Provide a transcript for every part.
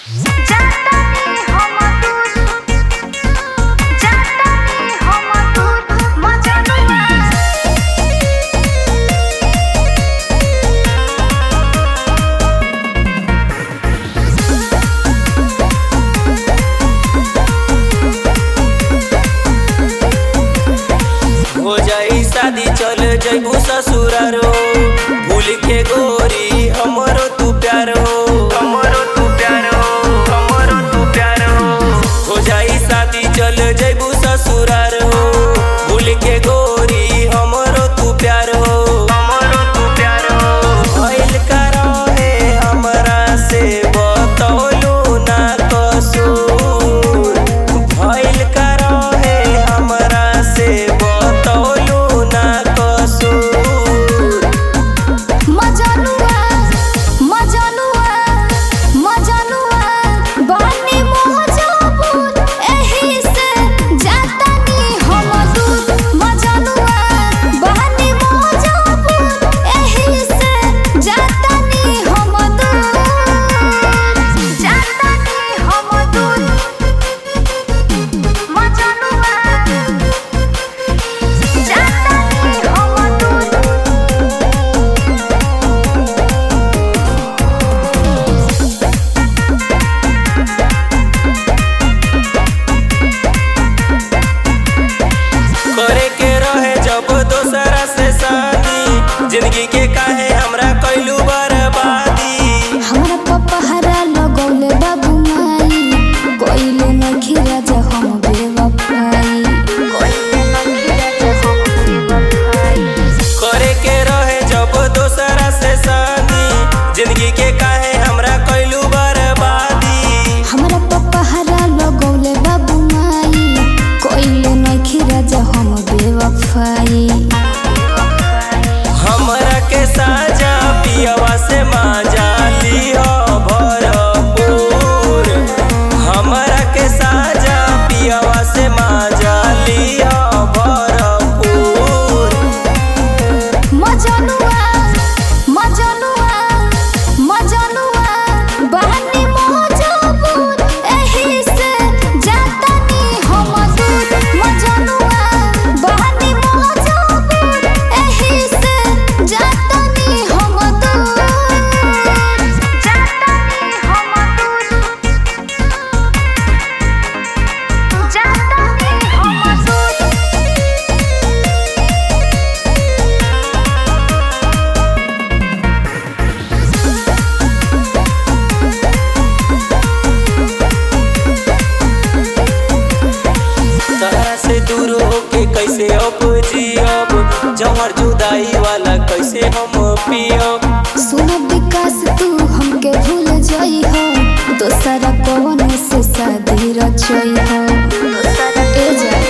हो जाई शादी चल जइबू ससुरारो भूल के गोरी हमरो तू प्यार हो हमरो तू प्यार हो हमरो तू प्यार हो जाई शादी चल जइबू ससुरारो भूल के गोरी हमरो तू प्यार हो हमरो तू प्यार हो भइल करो है हमरा से बतौलू ना कसूर भइल करो है हमरा से जिंदगी के काहे हमरा कइलू बर्बादी हमरा पपहरा लगौले बाबू माई कोइले नखी राजा हम बेवफाई कोइले नखी राजा हम बेवफाई करे के रहे जब दोसरा से शादी जिंदगी के काहे हमरा कइलू बर्बादी हमरा पपहरा लगौले बाबू माई कोइले नखी राजा हम बेवफाई हमरा के साजा पियवा से माजा लियो भरपूर हमरा के साजा पियवा से माजा लियो भरपूर मजनुआ मजनुआ मजनुआ बहनी मौजूद एही से जातनी हम दूर मजनुआ बहनी मौजूद एही से जातनी हम दूर जातनी हम दूर जातनी हम दूर तहरा से दूर होके कैसे अब जियब जहर जुदाई वाला कैसे हम पियब सुन विकास तू हमके भूल जाई हो दोसरा कौन से शादी रचई हो ए जा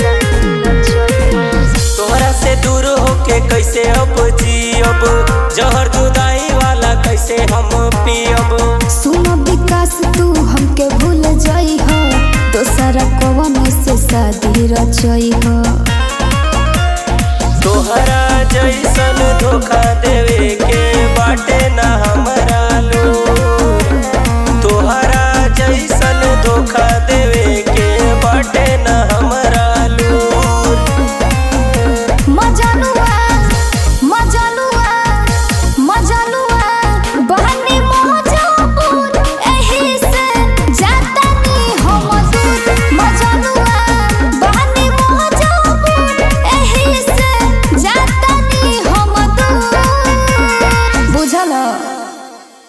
तोहरा से दूर होके कैसे अब जियब जहर जुदाई वाला कैसे हम पियब सुन विकास तू हमके भूल जाई हो दोसरा कौन से शादी रचई हो तोहरा जैसन धोखा देवे के बाटे ना हमरा